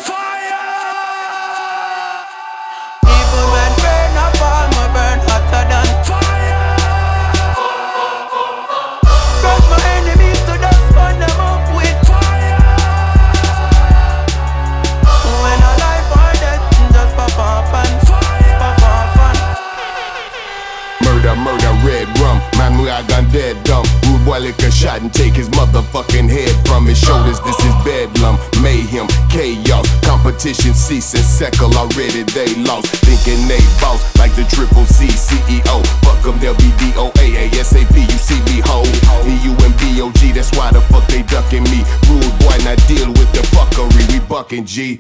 Even when rain or fall, me burn hotter than fire. Crush my enemies to dust, burn them up with fire. When a life or death, just pop off and fire, pop off and Murder, murder, red rum. Man, we are gone dead dumb. Rude boy lick a shot and take his motherfucking head from his shoulders. This is bedlam, mayhem, chaos. Competition ceasing, seckle already they lost. Thinking they boss like the Triple C CEO. Fuck them, they'll be DOA, ASAP, you see me ho. EU and BOG, that's why the fuck they ducking me. Rude boy, not deal with the fuckery, we bucking G.